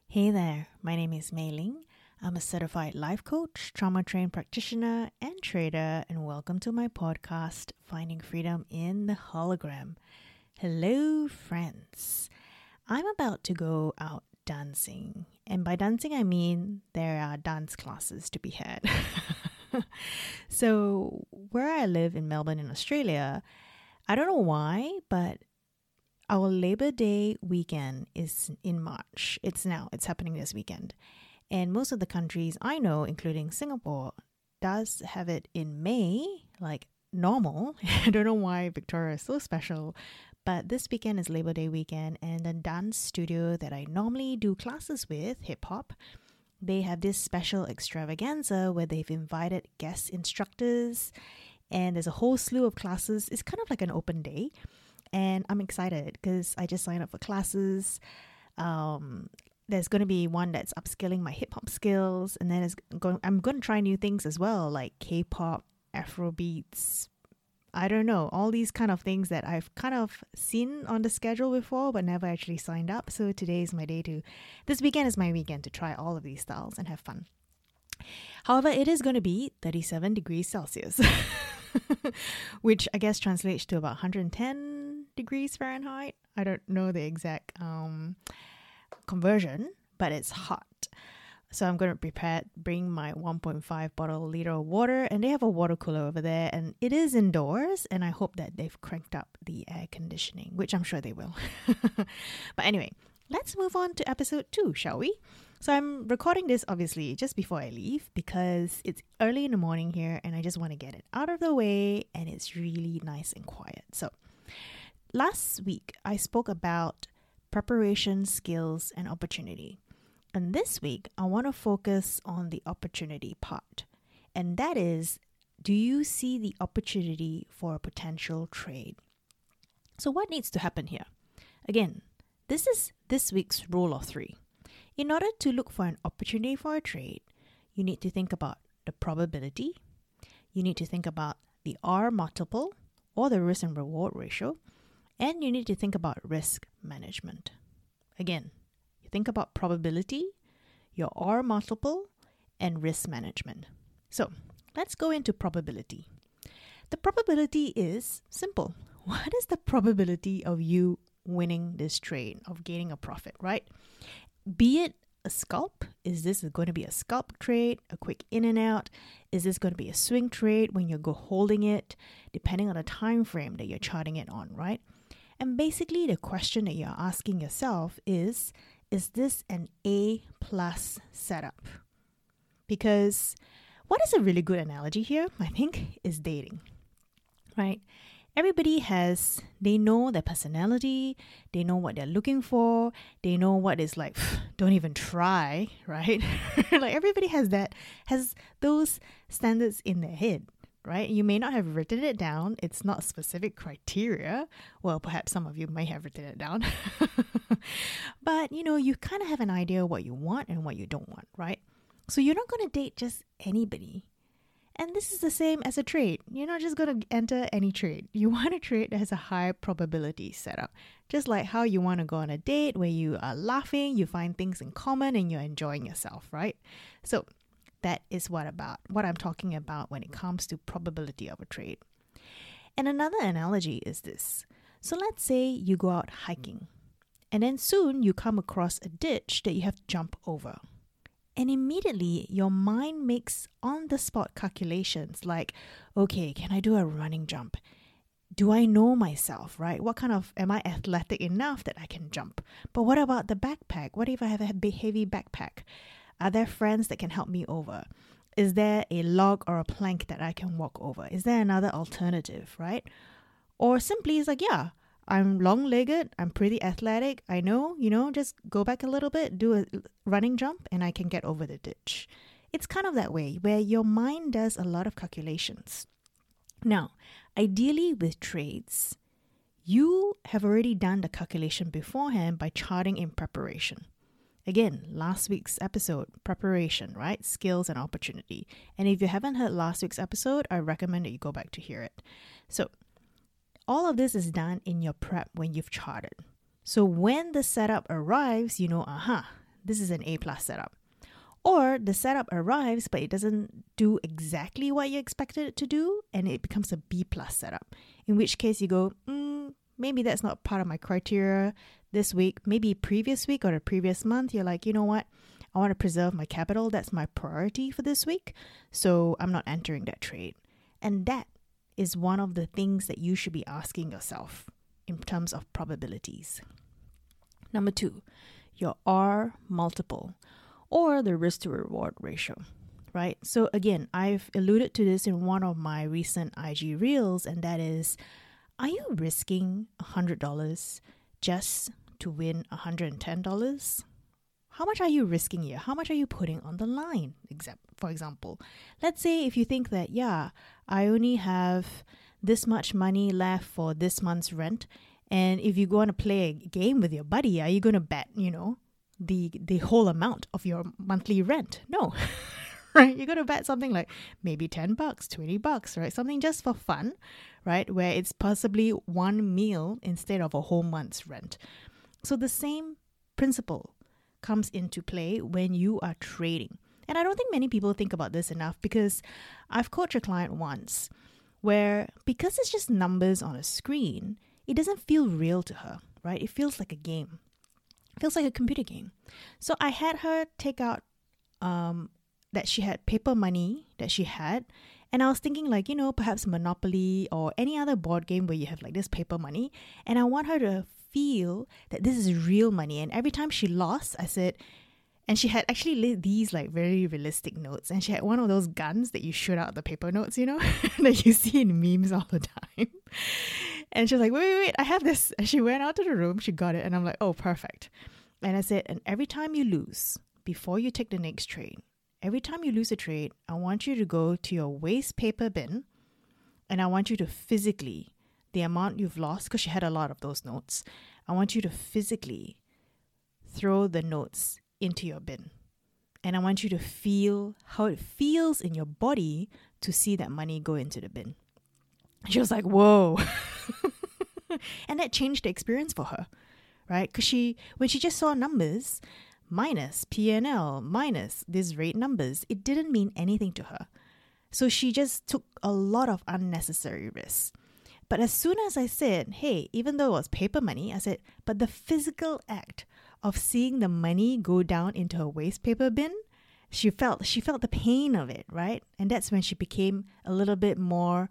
Hey there, my name is Mei Ling. I'm a certified life coach, trauma trained practitioner, and trader, and welcome to my podcast, Finding Freedom in the Hologram. Hello, friends. I'm about to go out dancing, and by dancing, I mean there are dance classes to be had. So, where I live in Melbourne, in Australia, I don't know why, but our Labor Day weekend is in March. It's happening this weekend. And most of the countries I know, including Singapore, does have it in May, like normal. I don't know why Victoria is so special, but this weekend is Labor Day weekend, and the dance studio that I normally do classes with, hip hop, they have this special extravaganza where they've invited guest instructors, and there's a whole slew of classes. It's kind of like an open day. And I'm excited because I just signed up for classes. There's going to be one that's upskilling my hip hop skills. And then I'm going to try new things as well, like K-pop, Afrobeats. I don't know, all these kind of things that I've kind of seen on the schedule before, but never actually signed up. So this weekend is my weekend to try all of these styles and have fun. However, it is going to be 37 degrees Celsius, which I guess translates to about 110 degrees Fahrenheit. I don't know the exact conversion, but it's hot. So I'm going to bring my 1.5 liter of water, and they have a water cooler over there, and it is indoors, and I hope that they've cranked up the air conditioning, which I'm sure they will. But anyway, let's move on to episode 2, shall we? So I'm recording this obviously just before I leave because it's early in the morning here and I just want to get it out of the way, and it's really nice and quiet. So last week I spoke about preparation, skills, and opportunity. And this week I want to focus on the opportunity part. And that is, do you see the opportunity for a potential trade? So what needs to happen here? Again, this is this week's rule of 3. In order to look for an opportunity for a trade, you need to think about the probability, you need to think about the R multiple or the risk and reward ratio, and you need to think about risk management. Again, you think about probability, your R multiple, and risk management. So let's go into probability. The probability is simple. What is the probability of you winning this trade, of gaining a profit, right? Be it a scalp, is this going to be a scalp trade, a quick in and out? Is this going to be a swing trade when you're holding it, depending on the time frame that you're charting it on, right? And basically the question that you're asking yourself is this an A+ setup? Because what is a really good analogy here, I think, is dating, right? Everybody they know their personality, they know what they're looking for, they know what is like, don't even try, right? Like everybody has those standards in their head, right? You may not have written it down. It's not specific criteria. Well, perhaps some of you may have written it down. But, you kind of have an idea what you want and what you don't want, right? So you're not going to date just anybody. And this is the same as a trade. You're not just going to enter any trade. You want a trade that has a high probability setup. Just like how you want to go on a date where you are laughing, you find things in common, and you're enjoying yourself, right? So that is what I'm talking about when it comes to probability of a trade. And another analogy is this. So let's say you go out hiking, and then soon you come across a ditch that you have to jump over. And immediately your mind makes on-the-spot calculations like, okay, can I do a running jump? Do I know myself, right? Am I athletic enough that I can jump? But what about the backpack? What if I have a heavy backpack? Are there friends that can help me over? Is there a log or a plank that I can walk over? Is there another alternative, right? Or simply it's like, yeah, I'm long-legged, I'm pretty athletic, I know, just go back a little bit, do a running jump, and I can get over the ditch. It's kind of that way, where your mind does a lot of calculations. Now, ideally with trades, you have already done the calculation beforehand by charting in preparation. Again, last week's episode, preparation, right? Skills and opportunity. And if you haven't heard last week's episode, I recommend that you go back to hear it. So, all of this is done in your prep when you've charted. So when the setup arrives, this is an A+ setup. Or the setup arrives, but it doesn't do exactly what you expected it to do, and it becomes a B+ setup. In which case you go, maybe that's not part of my criteria this week. Maybe previous week or the previous month, you're like, you know what? I want to preserve my capital. That's my priority for this week. So I'm not entering that trade. And that is one of the things that you should be asking yourself in terms of probabilities. Number 2, your R multiple, or the risk to reward ratio, right? So again, I've alluded to this in one of my recent IG reels, and that is, are you risking $100 just to win $110? How much are you risking here? How much are you putting on the line? For example, let's say if you think that, I only have this much money left for this month's rent, and if you go on to play a game with your buddy, are you going to bet, the whole amount of your monthly rent? No, right? You're going to bet something like maybe $10, $20, right? Something just for fun, right? Where it's possibly one meal instead of a whole month's rent. So the same principle comes into play when you are trading. And I don't think many people think about this enough, because I've coached a client once where, because it's just numbers on a screen, it doesn't feel real to her, right? It feels like a game. Feels like a computer game. So I had her take out that she had paper money that she had, and I was thinking like, perhaps Monopoly or any other board game where you have like this paper money, and I want her to feel that this is real money. And every time she lost, I said, and she had actually these like very realistic notes, and she had one of those guns that you shoot out the paper notes, that you see in memes all the time. And she was like, wait, I have this. And she went out to the room, she got it, and I'm like, oh, perfect. And I said, and every time you lose, before you take the next trade, every time you lose a trade, I want you to go to your waste paper bin, and I want you to physically, the amount you've lost, because she had a lot of those notes, I want you to physically throw the notes into your bin. And I want you to feel how it feels in your body to see that money go into the bin. She was like, whoa. And that changed the experience for her, right? Because when she just saw numbers, minus P&L, minus these rate numbers, it didn't mean anything to her. So she just took a lot of unnecessary risks. But as soon as I said, hey, even though it was paper money, I said, but the physical act of seeing the money go down into a waste paper bin, she felt the pain of it, right? And that's when she became a little bit more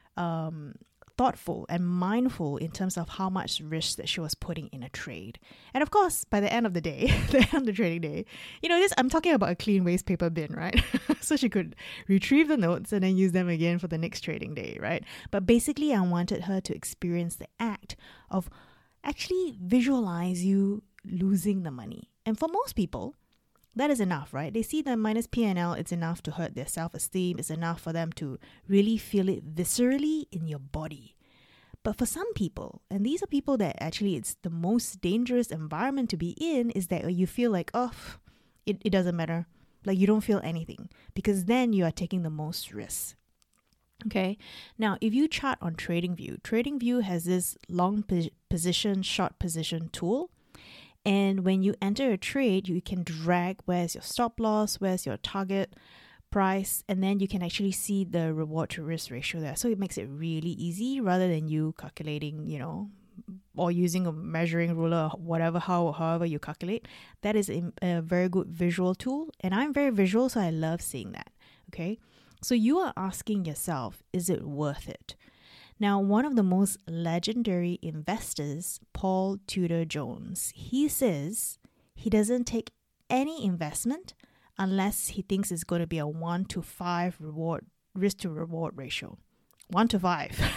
thoughtful and mindful in terms of how much risk that she was putting in a trade. And of course, by the end of the day, the end of the trading day, I'm talking about a clean waste paper bin, right? So she could retrieve the notes and then use them again for the next trading day, right? But basically, I wanted her to experience the act of actually visualize you losing the money. And for most people, that is enough, right? They see the minus P&L, it's enough to hurt their self-esteem. It's enough for them to really feel it viscerally in your body. But for some people, and these are people that actually it's the most dangerous environment to be in, is that you feel like, it doesn't matter. Like you don't feel anything, because then you are taking the most risks. Okay. Now, if you chart on TradingView has this long position, short position tool. And when you enter a trade, you can drag where's your stop loss, where's your target price, and then you can actually see the reward to risk ratio there. So it makes it really easy rather than you calculating, or using a measuring ruler, or however you calculate. That is a very good visual tool. And I'm very visual, so I love seeing that. Okay. So you are asking yourself, is it worth it? Now, one of the most legendary investors, Paul Tudor Jones, he says he doesn't take any investment unless he thinks it's going to be a 1 to 5 risk to reward ratio. 1 to 5.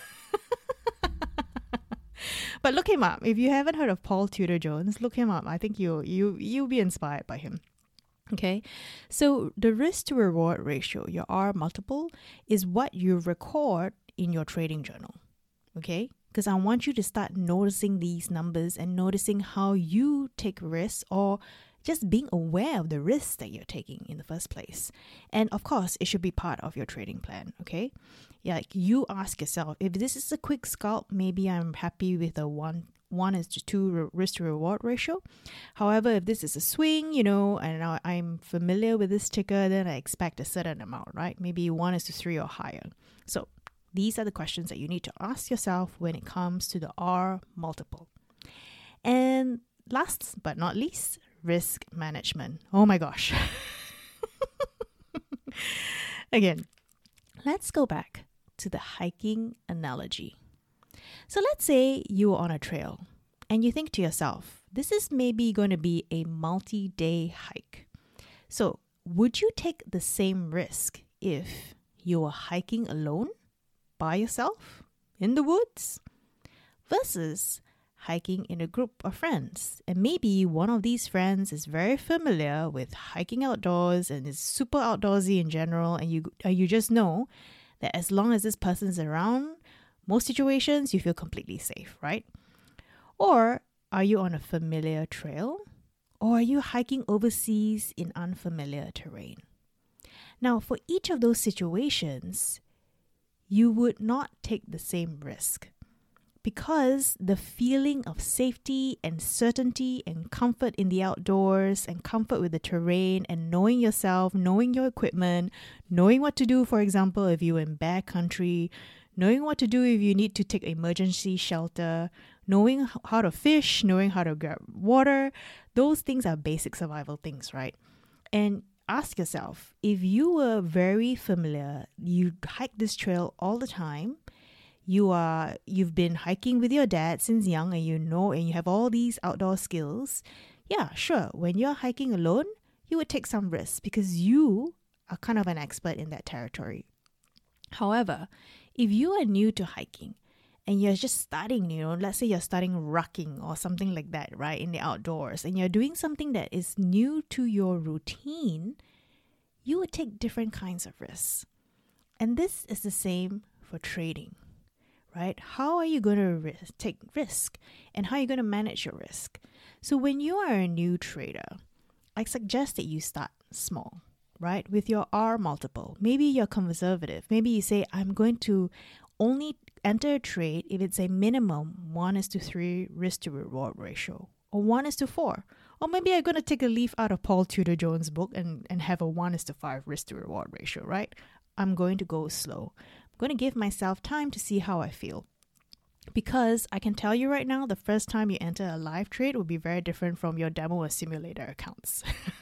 But look him up. If you haven't heard of Paul Tudor Jones, look him up. I think you'll be inspired by him. Okay, so the risk to reward ratio, your R multiple, is what you record in your trading journal. Okay, because I want you to start noticing these numbers and noticing how you take risks, or just being aware of the risks that you're taking in the first place. And of course, it should be part of your trading plan. Okay, like you ask yourself, if this is a quick scalp, maybe I'm happy with a 1 1:2 risk to reward ratio. However, if this is a swing, and I'm familiar with this ticker, then I expect a certain amount, right? Maybe 1:3 or higher. So these are the questions that you need to ask yourself when it comes to the R multiple. And last but not least, risk management. Oh my gosh. Again, let's go back to the hiking analogy. So let's say you are on a trail and you think to yourself, this is maybe going to be a multi-day hike. So would you take the same risk if you were hiking alone, by yourself, in the woods, versus hiking in a group of friends? And maybe one of these friends is very familiar with hiking outdoors and is super outdoorsy in general, and you just know that as long as this person is around, most situations you feel completely safe, right? Or are you on a familiar trail? Or are you hiking overseas in unfamiliar terrain? Now, for each of those situations, you would not take the same risk, because the feeling of safety and certainty and comfort in the outdoors and comfort with the terrain and knowing yourself, knowing your equipment, knowing what to do, for example, if you're in bear country, knowing what to do if you need to take emergency shelter, knowing how to fish, knowing how to grab water, those things are basic survival things, right? And ask yourself, if you were very familiar, you hike this trail all the time, you've been hiking with your dad since young, and you have all these outdoor skills, yeah, sure, when you're hiking alone, you would take some risks because you are kind of an expert in that territory. However, if you are new to hiking and you're just starting, let's say you're starting rucking or something like that, right, in the outdoors, and you're doing something that is new to your routine, you would take different kinds of risks. And this is the same for trading, right? How are you going to take risk, and how are you going to manage your risk? So when you are a new trader, I suggest that you start small, right? With your R multiple. Maybe you're conservative. Maybe you say, I'm going to only enter a trade if it's a minimum 1:3 risk to reward ratio, or 1:4. Or maybe I'm going to take a leaf out of Paul Tudor Jones' book and have a 1:5 risk to reward ratio, right? I'm going to go slow. I'm going to give myself time to see how I feel. Because I can tell you right now, the first time you enter a live trade will be very different from your demo or simulator accounts.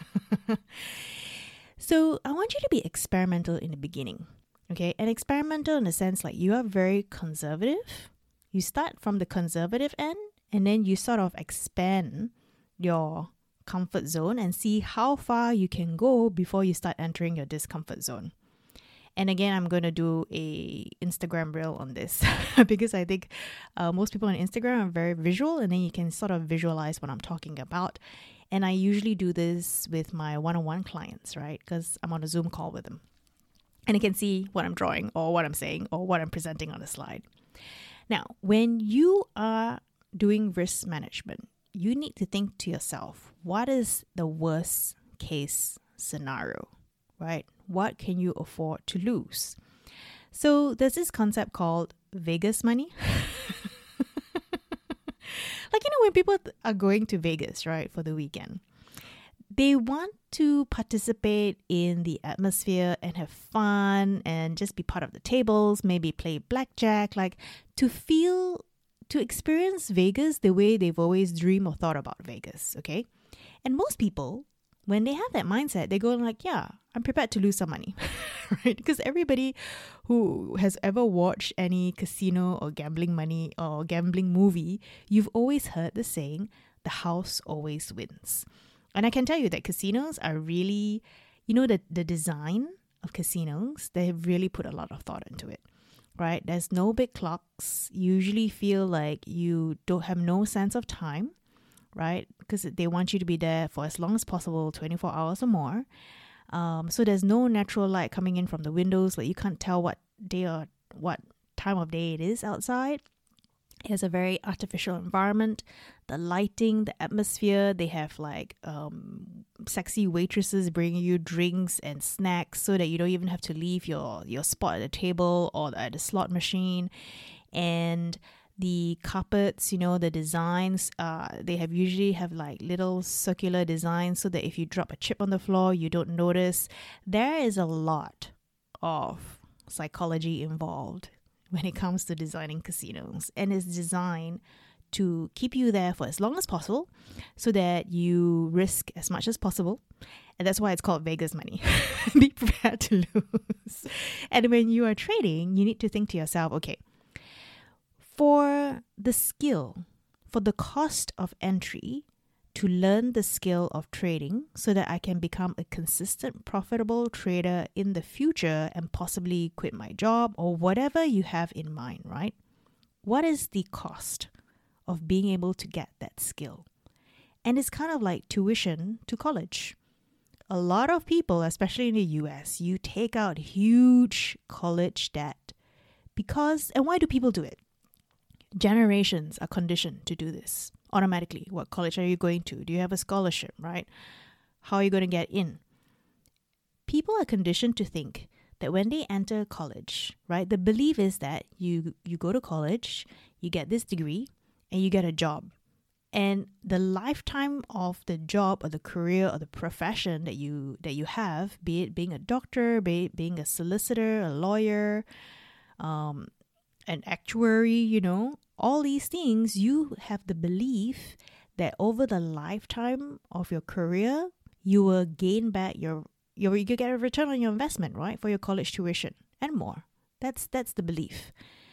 So I want you to be experimental in the beginning, okay? And experimental in the sense like you are very conservative. You start from the conservative end, and then you sort of expand your comfort zone and see how far you can go before you start entering your discomfort zone. And again, I'm going to do a Instagram reel on this because I think most people on Instagram are very visual, and then you can sort of visualize what I'm talking about. And I usually do this with my one-on-one clients, right? Because I'm on a Zoom call with them. And I can see what I'm drawing or what I'm saying or what I'm presenting on the slide. Now, when you are doing risk management, you need to think to yourself, what is the worst case scenario, right? What can you afford to lose? So there's this concept called Vegas money. Like, when people are going to Vegas, right, for the weekend, they want to participate in the atmosphere and have fun and just be part of the tables, maybe play blackjack, like to experience Vegas the way they've always dreamed or thought about Vegas, okay? And most people, when they have that mindset, they go like, yeah, I'm prepared to lose some money, right? Because everybody who has ever watched any casino or gambling money or gambling movie, you've always heard the saying, the house always wins. And I can tell you that casinos are really, the design of casinos, they have really put a lot of thought into it, right? There's no big clocks. You usually feel like you don't have no sense of time, right? Because they want you to be there for as long as possible, 24 hours or more. So there's no natural light coming in from the windows. Like you can't tell what day or what time of day it is outside. It has a very artificial environment. The lighting, the atmosphere, they have like sexy waitresses bringing you drinks and snacks so that you don't even have to leave your spot at the table or at the slot machine. And The carpets, the designs, they usually have like little circular designs so that if you drop a chip on the floor, you don't notice. There is a lot of psychology involved when it comes to designing casinos, and it's designed to keep you there for as long as possible so that you risk as much as possible. And that's why it's called Vegas money. Be prepared to lose. And when you are trading, you need to think to yourself, okay, for the skill, for the cost of entry to learn the skill of trading so that I can become a consistent, profitable trader in the future and possibly quit my job or whatever you have in mind, right? What is the cost of being able to get that skill? And it's kind of like tuition to college. A lot of people, especially in the US, you take out huge college debt because, and why do people do it? Generations are conditioned to do this automatically. What college are you going to? Do you have a scholarship, right? How are you going to get in? People are conditioned to think that when they enter college, right, the belief is that you go to college, you get this degree, and you get a job. And the lifetime of the job or the career or the profession that you have, be it being a doctor, be it being a solicitor, a lawyer, an actuary, all these things, you have the belief that over the lifetime of your career, you will gain back you get a return on your investment, right, for your college tuition and more. That's the belief.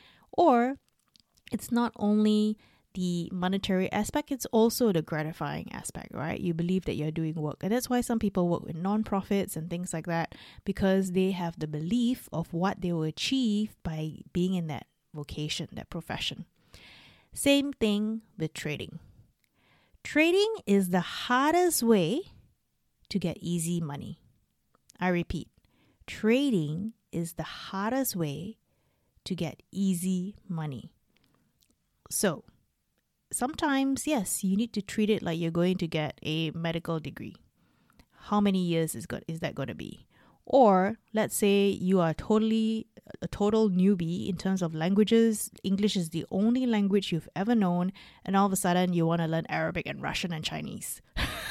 Or it's not only the monetary aspect, it's also the gratifying aspect, right? You believe that you're doing work. And that's why some people work with non-profits and things like that, because they have the belief of what they will achieve by being in that vocation, that profession. Same thing with trading. Trading is the hardest way to get easy money. I repeat, trading is the hardest way to get easy money. So, sometimes, yes, you need to treat it like you're going to get a medical degree. How many years is that going to be? Or let's say you are a total newbie in terms of languages. English is the only language you've ever known, and all of a sudden you want to learn Arabic and Russian and Chinese.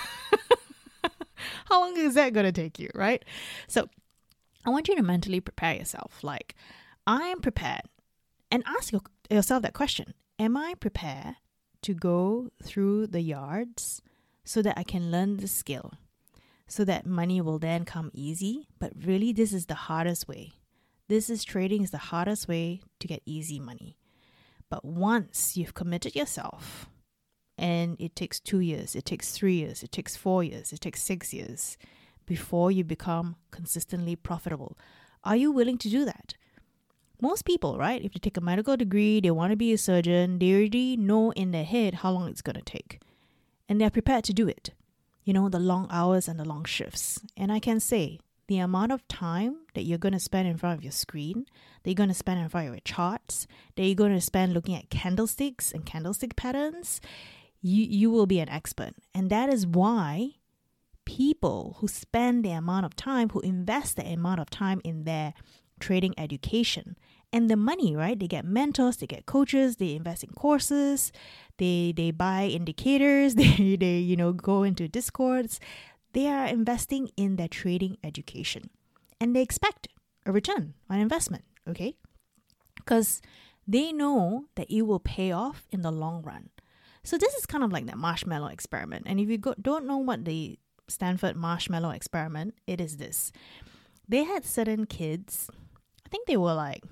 How long is that going to take you, right? So I want you to mentally prepare yourself. Like, I am prepared. And ask yourself that question. Am I prepared to go through the yards so that I can learn the skill, so that money will then come easy? But really, this is the hardest way. Trading is the hardest way to get easy money. But once you've committed yourself, and it takes 2 years, it takes 3 years, it takes 4 years, it takes 6 years before you become consistently profitable. Are you willing to do that? Most people, right, if they take a medical degree, they want to be a surgeon, they already know in their head how long it's going to take. And they're prepared to do it. The long hours and the long shifts. And I can say, the amount of time that you're going to spend in front of your screen, that you're going to spend in front of your charts, that you're going to spend looking at candlesticks and candlestick patterns, you will be an expert. And that is why people who spend the amount of time, who invest the amount of time in their trading education and the money, right? They get mentors, they get coaches, they invest in courses, they buy indicators, they go into Discords. They are investing in their trading education, and they expect a return on investment, okay? Because they know that it will pay off in the long run. So this is kind of like that marshmallow experiment. And if you don't know what the Stanford marshmallow experiment, it is this. They had certain kids, I think they were like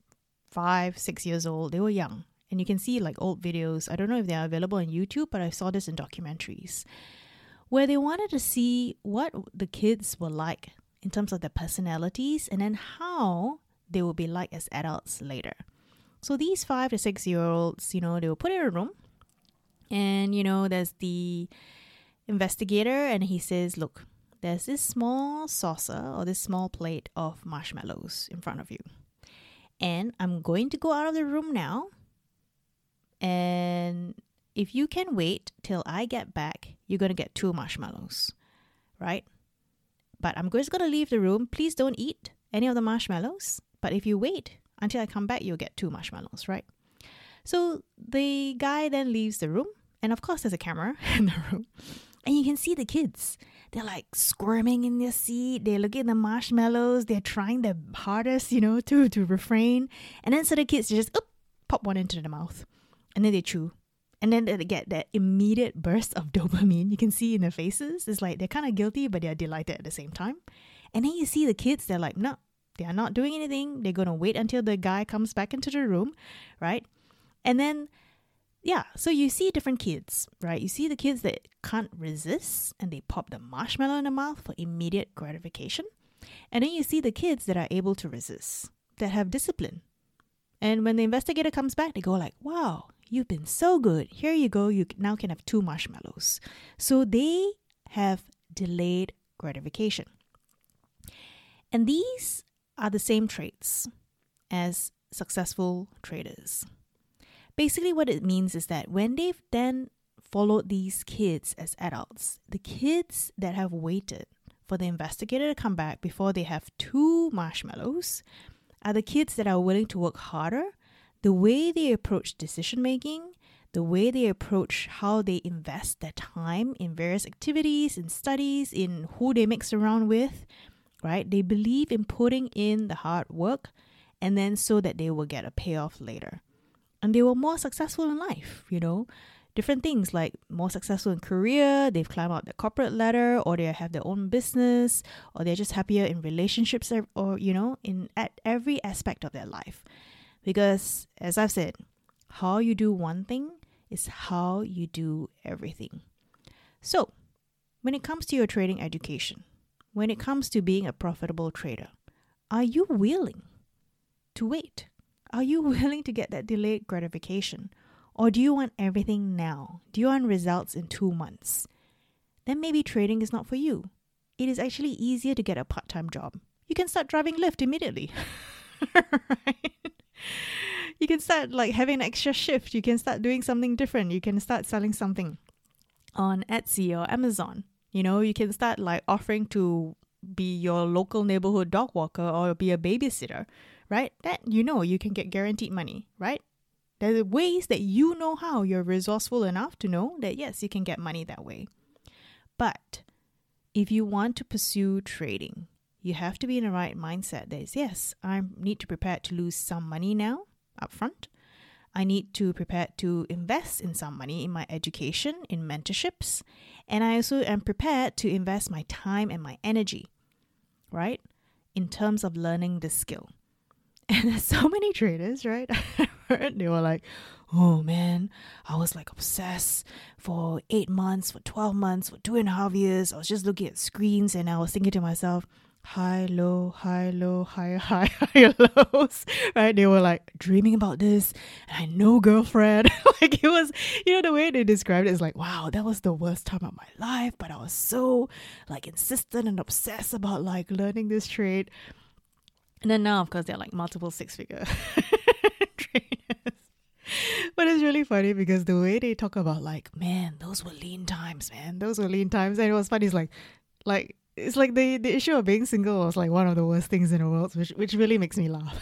5-6 years old. They were young. And you can see like old videos. I don't know if they are available on YouTube, but I saw this in documentaries where they wanted to see what the kids were like in terms of their personalities and then how they will be like as adults later. So these 5 to 6 year olds, they were put in a room and, there's the investigator and he says, look, there's this small saucer or this small plate of marshmallows in front of you. And I'm going to go out of the room now. And if you can wait till I get back, you're going to get 2 marshmallows, right? But I'm just going to leave the room. Please don't eat any of the marshmallows. But if you wait until I come back, you'll get 2 marshmallows, right? So the guy then leaves the room. And of course, there's a camera in the room. And you can see the kids. They're like squirming in their seat. They're looking at the marshmallows. They're trying their hardest, to refrain. And then so the kids just pop one into the mouth. And then they chew. And then they get that immediate burst of dopamine. You can see in their faces. It's like they're kind of guilty, but they're delighted at the same time. And then you see the kids, they're like, no, they are not doing anything. They're going to wait until the guy comes back into the room, right? And then, so you see different kids, right? You see the kids that can't resist and they pop the marshmallow in the mouth for immediate gratification. And then you see the kids that are able to resist, that have discipline. And when the investigator comes back, they go like, wow, you've been so good. Here you go. You now can have 2 marshmallows. So they have delayed gratification. And these are the same traits as successful traders. Basically, what it means is that when they've then followed these kids as adults, the kids that have waited for the investigator to come back before they have 2 marshmallows are the kids that are willing to work harder. The way they approach decision making, the way they approach how they invest their time in various activities, in studies, in who they mix around with, right? They believe in putting in the hard work and then so that they will get a payoff later. And they were more successful in life, different things like more successful in career, they've climbed up the corporate ladder, or they have their own business, or they're just happier in relationships, or, at every aspect of their life. Because as I've said, how you do one thing is how you do everything. So when it comes to your trading education, when it comes to being a profitable trader, are you willing to wait? Are you willing to get that delayed gratification? Or do you want everything now? Do you want results in 2 months? Then maybe trading is not for you. It is actually easier to get a part-time job. You can start driving Lyft immediately. Right? You can start having an extra shift. You can start doing something different. You can start selling something on Etsy or Amazon. You can start offering to be your local neighborhood dog walker or be a babysitter, right? That you can get guaranteed money, right? There are ways that how you're resourceful enough to know that yes, you can get money that way. But if you want to pursue trading, you have to be in the right mindset that is, yes, I need to prepare to lose some money now up front. I need to prepare to invest in some money in my education, in mentorships. And I also am prepared to invest my time and my energy, right? In terms of learning this skill. And there's so many traders, right? I heard they were like, oh man, I was obsessed for 8 months, for 12 months, for 2.5 years. I was just looking at screens and I was thinking to myself, high, low, high, low, high, high, high lows, right? They were dreaming about this and I no girlfriend. It was, the way they described it is wow, that was the worst time of my life, but I was so insistent and obsessed about learning this trade. And then now, of course, they're multiple 6-figure traders. But it's really funny because the way they talk about man, those were lean times, man. Those were lean times. And it was funny. It's it's the issue of being single was one of the worst things in the world, which really makes me laugh.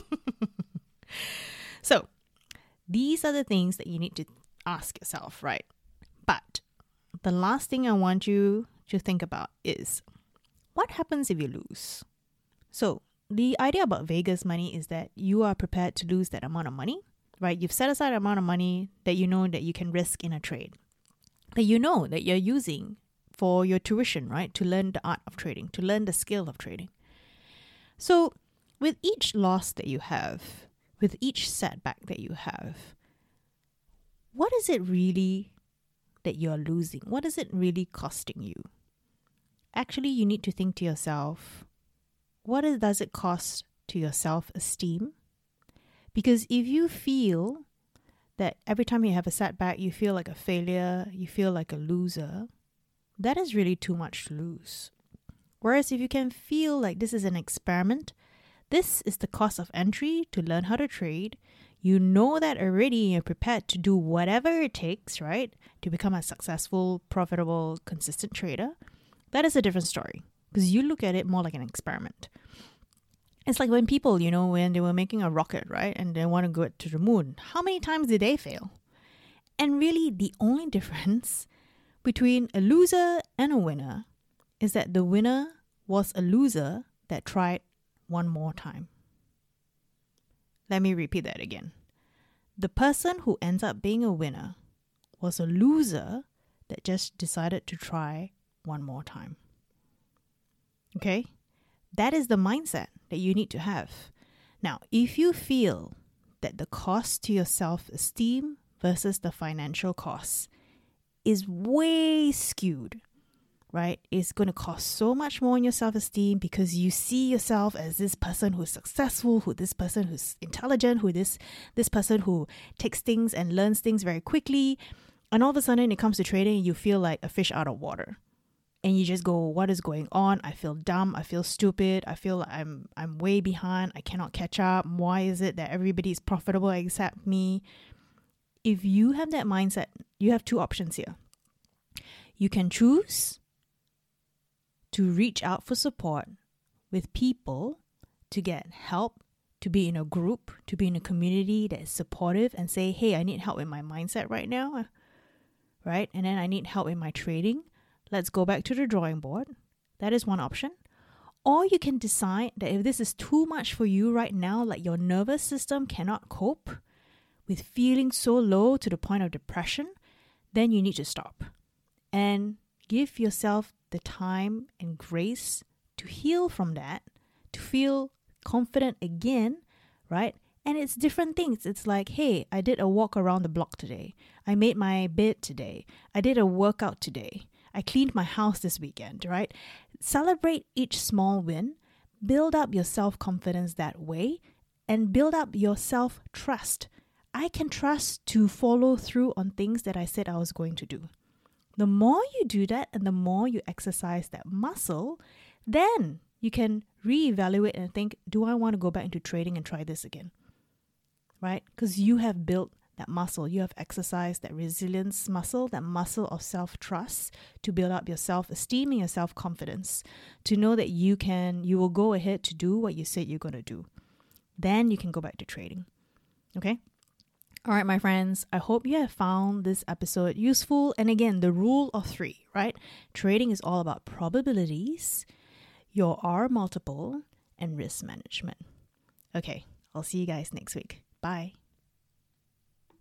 So these are the things that you need to ask yourself, right? But the last thing I want you to think about is what happens if you lose? So the idea about Vegas money is that you are prepared to lose that amount of money, right? You've set aside an amount of money that you know that you can risk in a trade, that you know that you're using for your tuition, right? To learn the art of trading, to learn the skill of trading. So with each loss that you have, with each setback that you have, what is it really that you're losing? What is it really costing you? Actually, you need to think to yourself, does it cost to your self-esteem? Because if you feel that every time you have a setback, you feel like a failure, you feel like a loser, that is really too much to lose. Whereas if you can feel like this is an experiment, this is the cost of entry to learn how to trade, you know that already, you're prepared to do whatever it takes, right, to become a successful, profitable, consistent trader, that is a different story. Because you look at it more like an experiment. It's like when people, when they were making a rocket, right? And they want to go to the moon. How many times did they fail? And really, the only difference between a loser and a winner is that the winner was a loser that tried one more time. Let me repeat that again. The person who ends up being a winner was a loser that just decided to try one more time. Okay? That is the mindset that you need to have. Now, if you feel that the cost to your self-esteem versus the financial cost is way skewed, right? It's going to cost so much more in your self-esteem because you see yourself as this person who's successful, this person who's intelligent, this person who takes things and learns things very quickly. And all of a sudden it comes to trading, you feel like a fish out of water. And you just go, what is going on? I feel dumb. I feel stupid. I feel like I'm way behind. I cannot catch up. Why is it that everybody is profitable except me? If you have that mindset, you have two options here. You can choose to reach out for support with people, to get help, to be in a group, to be in a community that is supportive and say, hey, I need help in my mindset right now, right? And then I need help in my trading. Let's go back to the drawing board. That is one option. Or you can decide that if this is too much for you right now, like your nervous system cannot cope with feeling so low to the point of depression, then you need to stop and give yourself the time and grace to heal from that, to feel confident again, right? And it's different things. It's like, hey, I did a walk around the block today. I made my bed today. I did a workout today. I cleaned my house this weekend, right? Celebrate each small win, build up your self-confidence that way, and build up your self-trust. I can trust to follow through on things that I said I was going to do. The more you do that and the more you exercise that muscle, then you can reevaluate and think, do I want to go back into trading and try this again? Right? Because you have built that muscle. You have exercised that resilience muscle, that muscle of self-trust to build up your self-esteem and your self-confidence, to know that you will go ahead to do what you said you're going to do. Then you can go back to trading. Okay? All right, my friends, I hope you have found this episode useful. And again, the rule of 3, right? Trading is all about probabilities, your R multiple, and risk management. Okay, I'll see you guys next week. Bye.